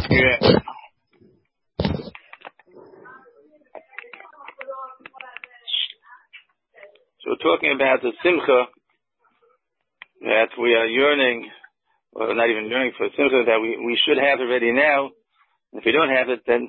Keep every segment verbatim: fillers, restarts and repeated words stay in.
Yeah. So we're talking about the simcha that we are yearning, or not even yearning for, simcha that we, we should have already now. If we don't have it, then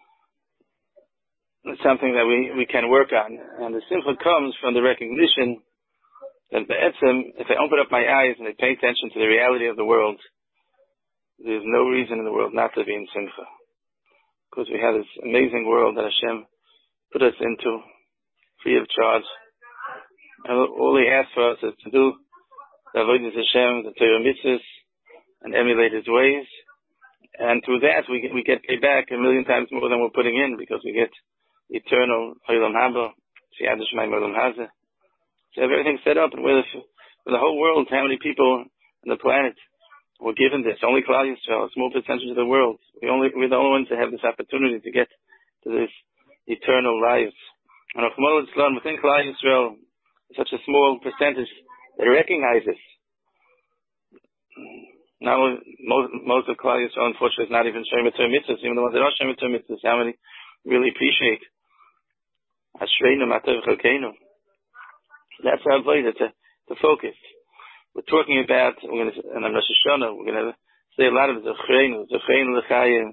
it's something that we, we can work on. And the simcha comes from the recognition that if I open up my eyes and I pay attention to the reality of the world, there's no reason in the world not to be in simcha. Because we have this amazing world that Hashem put us into free of charge. And all He asks for us is to do the avodas Hashem, the Torah mitzvahs, and emulate His ways. And through that, we get, we get paid back a million times more than we're putting in, because we get eternal Olam Haba, Siyad Shemaim Olam Hazeh. So have everything set up, and with the, the whole world, how many people on the planet were given this? Only Klal Yisrael, a small percentage of the world. We only, we're the only ones that have this opportunity to get to this eternal life. And within Klal Yisrael, such a small percentage that recognizes. Now, most, most of Klal Yisrael, unfortunately, is not even Shem Torah mitzvahs. Even the ones that are Shem Torah mitzvahs, how many really appreciate Ashreinu Matov Chalkeinu. That's our avodah, to, to focus. We're talking about, we're going to, and on Rosh Hashanah, we're going to say a lot of Zechreinu, Zechreinu L'chaim,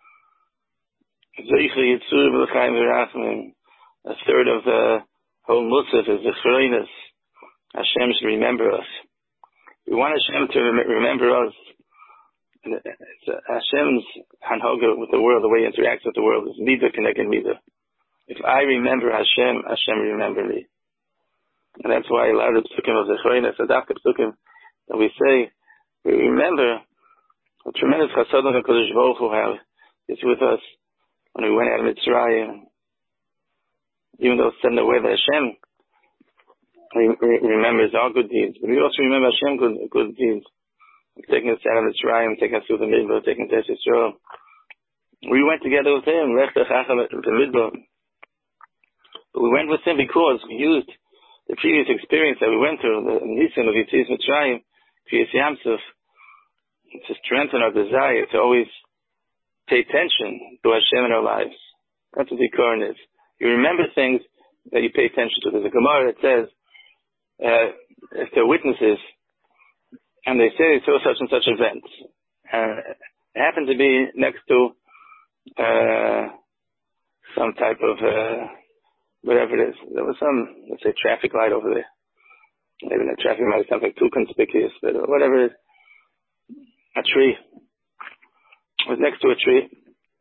Zeichel Yitzur L'chaim V'rachmim. A third of the whole Musaf is the Zechreinas. Hashem should remember us. We want Hashem to rem- remember us. It's uh, Hashem's hanhoga with the world, the way He interacts with the world, is midah connected midah. If I remember Hashem, Hashem remember me. And that's why a lot of the psukim of Zechreinas, the dafka psukim, that we say, we remember the tremendous chasadim of Kodesh Baruch Hu have is with us when we went out of Mitzrayim. Even though it's sent away by Hashem, He remembers our good deeds, but we also remember Hashem good, good deeds. Taking us out of Mitzrayim, taking us through the Midbar, taking us to Yisrael. We went together with Him, Lech Techacham the Midbar. But we went with Him because we used the previous experience that we went through, the Nisim of Yetzias Mitzrayim, Kriyas Yamsuf, to strengthen our desire to always pay attention to Hashem in our lives. That's what the Koran is. You remember things that you pay attention to. There's a Gemara that says, uh, if there are witnesses, and they say they saw such and such event, uh, it happened to be next to uh, some type of, uh, whatever it is. There was some, let's say, traffic light over there. Maybe the traffic light sounds like too conspicuous, but whatever it is. A tree. It was next to a tree.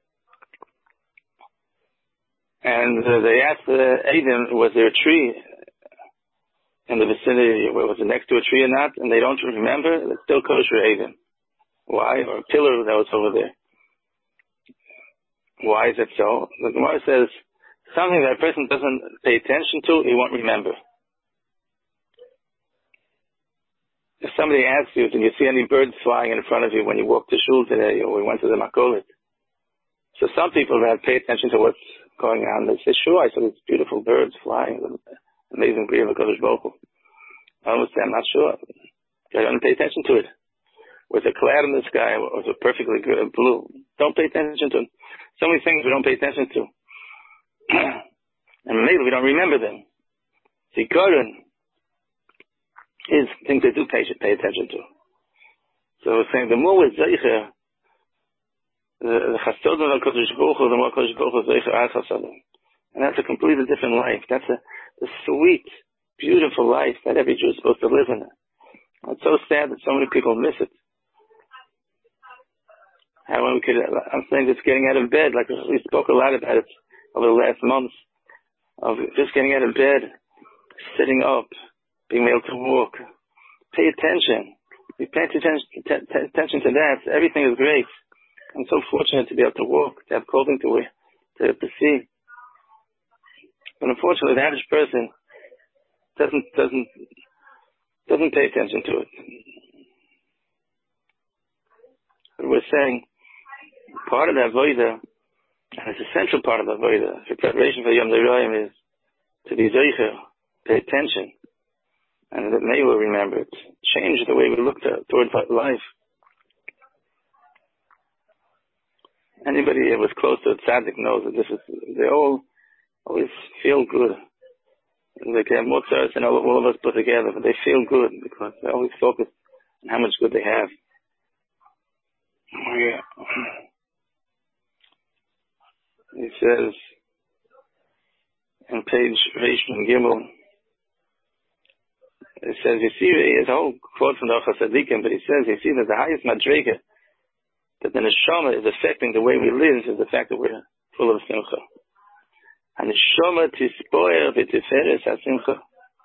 And uh, they asked uh, Adam, was there a tree in the vicinity, was it next to a tree or not? And they don't remember. It's still kosher Adam. Why? Or a pillar that was over there. Why is it so? The Gemara says, something that a person doesn't pay attention to, he won't remember. If somebody asks you, did you see any birds flying in front of you when you walked to shul today, or we went to the Makolit? So some people that pay attention to what's going on, they say, sure, I saw these beautiful birds flying, amazing breed of Kodesh Baruch Hu. I would say, I'm not sure. I don't pay attention to it. Was it cloud in the sky? Was it perfectly good, blue? Don't pay attention to it. So many things we don't pay attention to. And maybe we don't remember them. See, Koran is things they do pay, pay attention to. So we're saying the more we're zeicher, the chasadim of Kodesh Baruch Hu, the more Kodesh Baruch Hu zeicher our chasadim. And that's a completely different life. That's a, a sweet, beautiful life that every Jew is supposed to live in. It's so sad that so many people miss it. How we could, I'm saying just getting out of bed, like we spoke a lot about it over the last months, of just getting out of bed, sitting up, being able to walk. Pay attention. We pay attention, t- t- attention to that. Everything is great. I'm so fortunate to be able to walk, to have clothing to wear, to, to see. But unfortunately, the average person doesn't doesn't doesn't pay attention to it. But we're saying part of the avodah, and it's an essential part of the avodah, for preparation for Yom Leroyim, is to be zeicher, pay attention, and that may will remember it. Change the way we look to, toward life. Anybody who was close to a tzaddik knows that this is, they all always feel good. They have mutzars and all, all of us put together, but they feel good because they always focus on how much good they have. Yeah. He says on page Reish Gimel, it says, you see, he has a whole quote from the Ochas Tzadikim, but he says, you see that the highest madrega, that the neshama is affecting the way we live, is the fact that we're full of simcha. And neshama tispoer v'tiferes ha-simcha.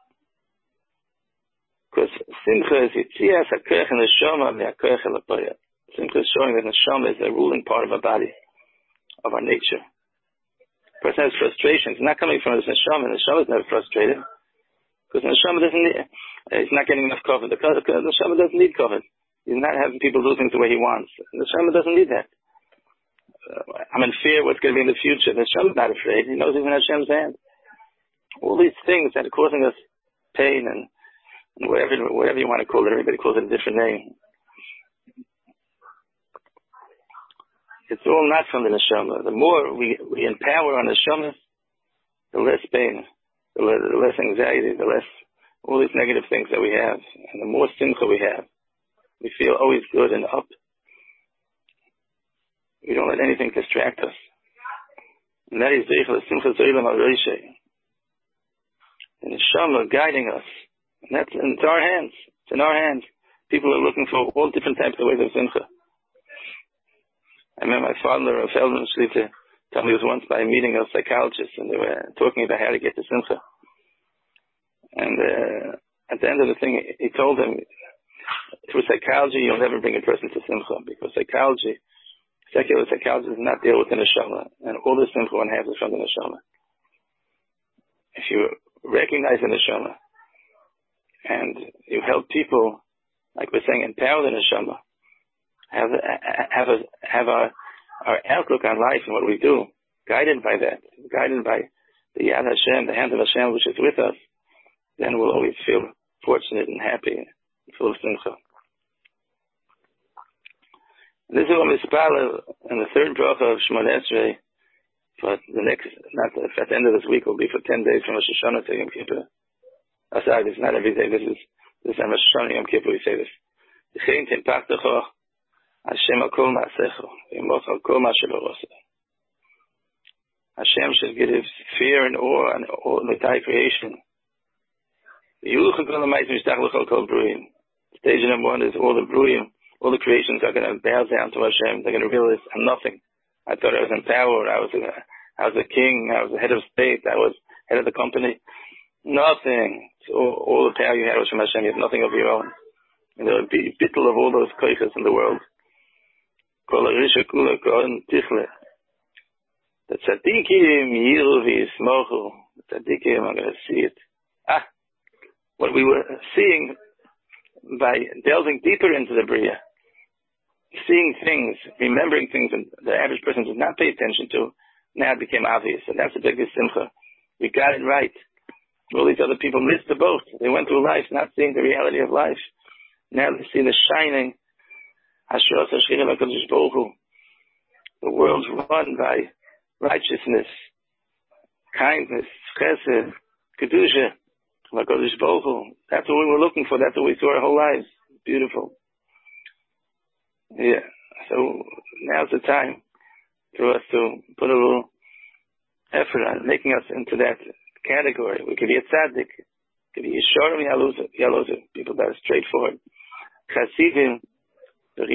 Because simcha is yitzias ha-koach neshama v'ha-koach el-apoya. Simcha is showing that neshama is the ruling part of our body, of our nature. The person has frustrations. It's not coming from his neshama. The neshama is never frustrated. Because the neshama doesn't need, he's not getting enough cover. The, the, the neshama doesn't need cover. He's not having people do things the way he wants. The neshama doesn't need that. Uh, I'm in fear what's going to be in the future. The neshama is not afraid. He knows he's in Hashem's hand. All these things that are causing us pain and, and whatever, whatever you want to call it, everybody calls it a different name. It's all not from the neshama. The more we, we empower our neshama, the less pain, the less, the less anxiety, the less all these negative things that we have, and the more simcha we have. We feel always good and up. We don't let anything distract us. And that is the simcha zoilam al-roishe. The neshama guiding us. And that's in it's our hands. It's in our hands. People are looking for all different types of ways of simcha. I remember my father, Rav Feldman, used to tell me he was once by a meeting of psychologists, and they were talking about how to get to simcha. And uh, at the end of the thing, he told them, through psychology, you'll never bring a person to simcha, because psychology, secular psychology does not deal with the neshama, and all the simcha one has is from the neshama. If you recognize the neshama, and you help people, like we're saying, empower the neshama, have have a, have our our outlook on life and what we do, guided by that, guided by the Yad Hashem, the hand of Hashem, which is with us, then we'll always feel fortunate and happy, and full of simcha. This is what we spell in the third bracha of Shemona Esrei, but the next, not the, at the end of this week, will be for ten days from Rosh Hashanah to Yom Kippur. Oh, sorry, this is not every day. This is this is on Rosh Hashanah Yom Kippur. We say this. Hashem akol ma'asecho, v'yimoch al kol ma'ashelo roseh. Hashem should give fear and awe and all the entire creation. Stage number one is all the bruim, all the creations are going to bow down to Hashem. They're going to realize I'm nothing. I thought I was in power. I was a, I was a king. I was the head of state. I was head of the company. Nothing. All, all the power you had was from Hashem. You have nothing of your own. And there will be bittul of all those koiches in the world. The tzaddikim yiru v'yismochu. The tzaddikim are going to see it. Ah, what we were seeing by delving deeper into the Bria, seeing things, remembering things that the average person does not pay attention to, now it became obvious. And that's the biggest simcha. We got it right. All these other people missed the boat. They went through life not seeing the reality of life. Now they see the shining. The world's run by righteousness, kindness, chesed, kedusha. That's what we were looking for. That's what we saw our whole lives. Beautiful. Yeah. So now's the time for us to put a little effort on making us into that category. We could be a tzaddik. We could be yesharim yalozer. People that are straightforward. Chasivim. That's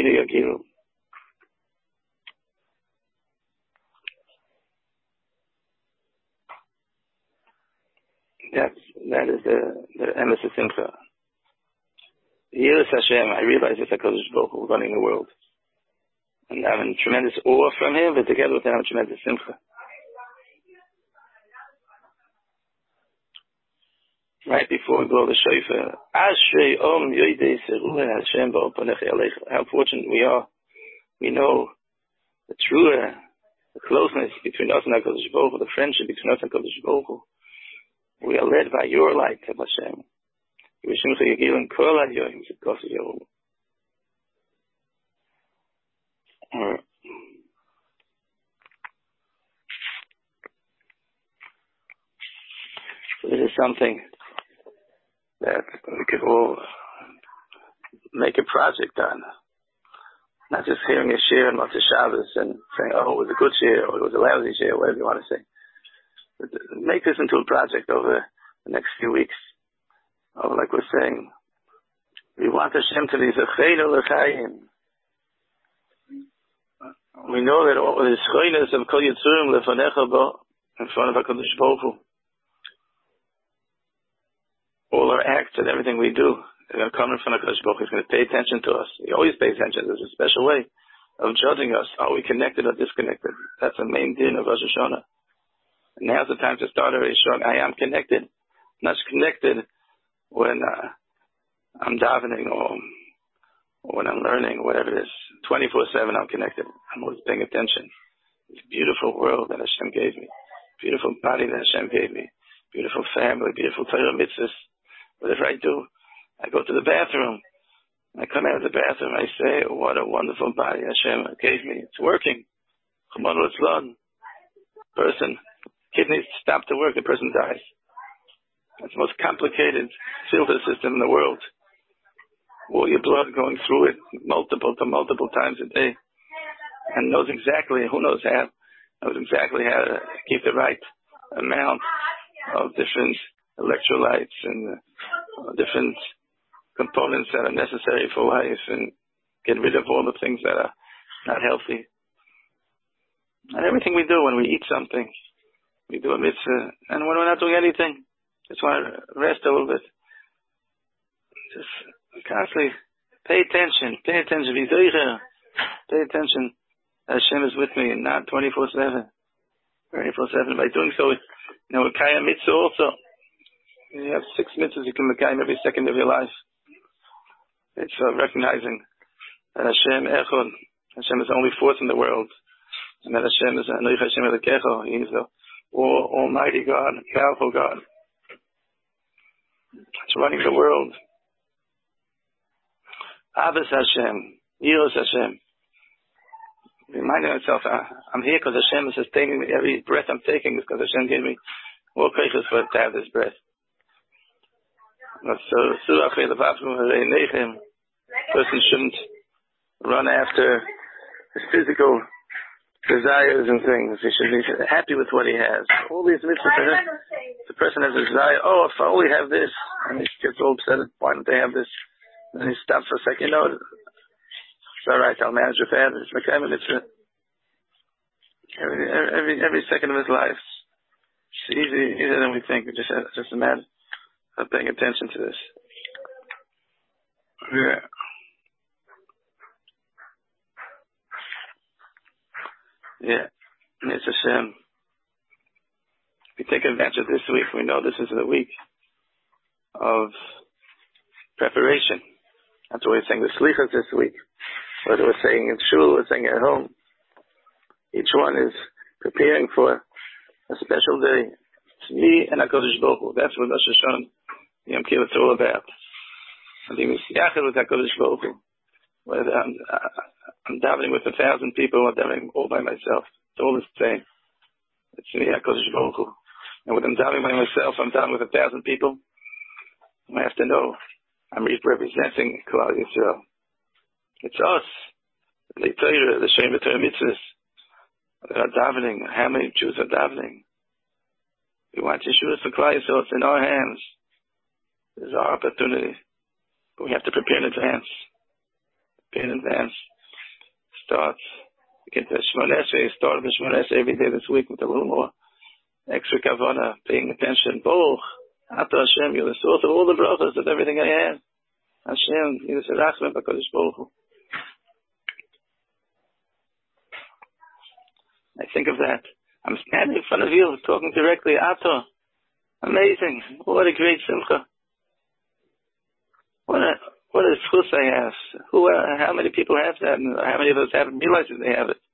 that is the the emes of simcha. Yiras Hashem. I realize it's HaKadosh Baruch Hu running the world, and having tremendous awe from Him, but together with that, having tremendous simcha. Right before we blow the shofar, Ashrei Om Yoidei Seruah Hashem Ba'opanech Yalecha. How fortunate we are. We know the true, the closeness between us and HaKadosh Baruch Hu, the friendship between us and HaKadosh Baruch Hu. We are led by your light, Hashem. Yishimcha Yegilin Kol HaYoyim Zikos Yehu. something that we could all make a project on. Not just hearing a share on Motzei Shabbos and saying, oh, it was a good share, or it was a lousy share, whatever you want to say. But make this into a project over the next few weeks. Oh, like we're saying, we want Hashem to be Zecheinu L'chaim. We know that all the Zecheinu of Kol Yitzurim Lefanecha Bo, in front of HaKadosh Baruch Hu. All our acts and everything we do, they're going to come in front of HaKadosh Baruch Hu. He's going to pay attention to us. He always pays attention. There's a special way of judging us. Are we connected or disconnected? That's the main din of Rosh Hashanah. And now's the time to start already showing I am connected. I'm not connected when uh, I'm davening or, or when I'm learning, whatever it is. twenty-four seven I'm connected. I'm always paying attention. This beautiful world that Hashem gave me. Beautiful body that Hashem gave me. Beautiful family. Beautiful Torah mitzvahs. Whatever I do, I go to the bathroom. I come out of the bathroom. I say, what a wonderful body Hashem gave me. It's working. Person, kidneys stop to work, the person dies. It's the most complicated filter system in the world. All your blood going through it multiple to multiple times a day. And knows exactly, who knows how, knows exactly how to keep the right amount of different electrolytes and uh, different components that are necessary for life and get rid of all the things that are not healthy. And everything we do, when we eat something, we do a mitzvah, and when we're not doing anything, just want to rest a little bit. Just constantly pay attention, pay attention, pay attention. Hashem is with me and not twenty-four seven. twenty-four seven. By doing so, you know, we kaya mitzvah also. You have six mitzvahs you can make every second of your life. It's uh, recognizing that Hashem Echad, Hashem is the only force in the world, and that Hashem is Anoich Hashem Elokecha. He is the all, Almighty God, powerful God. It's running the world. Ahavas Hashem, Yiras Hashem. Reminding myself, uh, I'm here because Hashem is sustaining me. Every breath I'm taking is because Hashem gave me more koiches for to have this breath. So, Surah the person shouldn't run after his physical desires and things. He should be happy with what he has. All these mitzvahs, the person has a desire, oh, if I only have this, and he gets all upset, why don't they have this? And he stops for a second, you know, it's alright, I'll manage with that. It's like, I mean, it's a, every, every, every second of his life. It's easy, easier than we think. We just, just a matter of paying attention to this. Yeah. Yeah. It's a shame. If we take advantage of this week, we know this is the week of preparation. That's what we're saying, the slichas this week. Whether we're saying in shul or saying at home. Each one is preparing for a special day. It's me and HaKadosh Baruch Hu. That's what Rosh Hashanah, Yom Kippur, it's all about. I'm being yachad with HaKadosh Baruch Hu. Whether I'm, I'm davening with a thousand people or davening all by myself. It's all the same. It's me, HaKadosh Baruch Hu. And when I'm davening by myself, I'm davening with a thousand people. I have to know I'm representing Klal Yisrael. It's us. The Torah, the Shem Torah mitzvahs. That are davening. How many Jews are davening? We want Yeshua for Klal Yisrael. It's in our hands. This is our opportunity. But we have to prepare in advance. Prepare in advance. Start. We get the Shmoneh Esrei. Start the Shmoneh Esrei every day this week with a little more extra kavanah, paying attention. Baruch Ata Hashem, you're the source of all the brachas of everything I have. Hashem, you're the Serachim HaKadosh Baruch Hu. I think of that. I'm standing in front of you, talking directly. Ata. Amazing. What a great simcha. What a, what a schus I have. Who, uh, how many people have that? And how many of us haven't realized that they have it?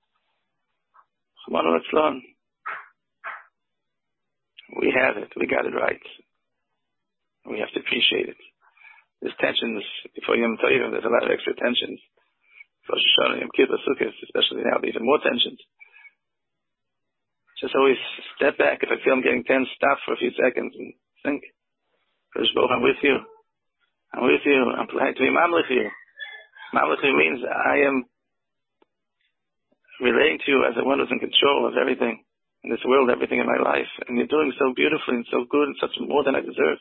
We have it. We got it right. We have to appreciate it. There's tensions before Yom Tov. There's a lot of extra tensions. For Rosh Hashanah, Yom Kippur, Sukkot, especially now, even more tensions. Just always step back. If I feel I'm getting tense, stop for a few seconds and think. I'm with you. I'm with you. I'm glad to be mamlich you. Mamlich you means I am relating to you as the one who's in control of everything in this world, everything in my life. And you're doing so beautifully and so good and such more than I deserve.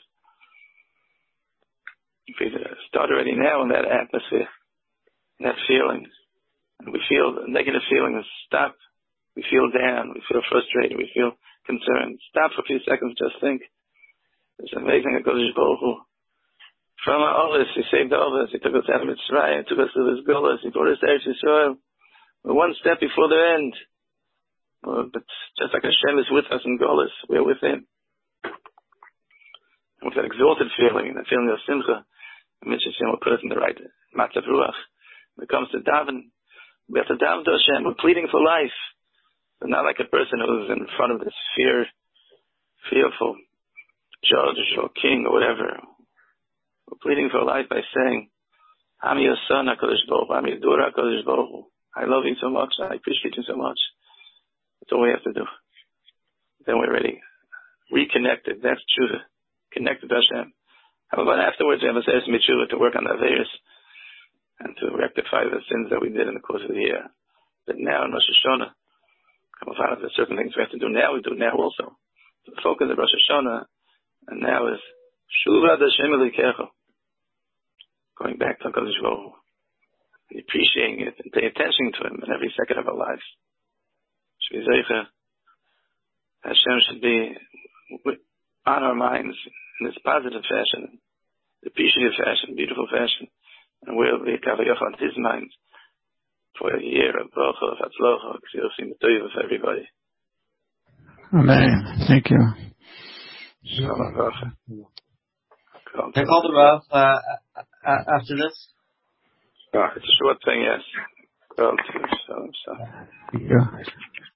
If we start already now in that atmosphere, in that feeling, and we feel the negative feelings stop. We feel down. We feel frustrated. We feel concerned. Stop for a few seconds. Just think. It's amazing. HaKadosh Baruch Hu. From our Olis, He saved all of us. He took us out of Mitzrayim. He took us to this Golas. He brought us to Eretz Yisrael. We're one step before the end. Well, but just like Hashem is with us in Golas, we're with Him. And with that exalted feeling, and that feeling of Simcha, which Hashem will put us in the right Matzav Ruach. When it comes to daven, we have to daven to Hashem. We're pleading for life. But not like a person who's in front of this fear, fearful judge or king or whatever. We're pleading for life by saying, I'm your son, HaKadosh Baruch Hu. I'm your daughter, HaKadosh Baruch Hu. I love you so much. I appreciate you so much. That's all we have to do. Then we're ready. Reconnected. That's true. Connected to Hashem. How about afterwards we have a Seres Mitzvah to work on the Averis and to rectify the sins that we did in the course of the year. But now in Rosh Hashanah, there's certain things we have to do now, we do now also. The focus of Rosh Hashanah, and now is Shuva Hashem Elikecha. Going back to HaKadosh Baruch Hu, and appreciating it, and pay attention to Him in every second of our lives. Hashem should be on our minds in this positive fashion, appreciative fashion, beautiful fashion, and we'll be Kavayach on His mind for a year of Baruch of Hatzlocha, Ksiyusim Toiv of everybody. Amen. Thank you. Shalom Baruch. Can I call the Rav uh, after this? Oh, it's a short thing, yes. Well, shalom, shalom. Yeah.